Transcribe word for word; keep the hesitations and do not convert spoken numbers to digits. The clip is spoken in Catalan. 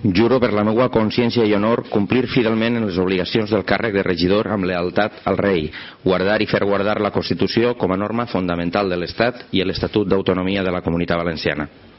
Juro per la meva consciència i honor complir fidelment en les obligacions del càrrec de regidor amb lealtat al rei, guardar i fer guardar la Constitució com a norma fonamental de l'Estat i l'Estatut d'Autonomia de la Comunitat Valenciana.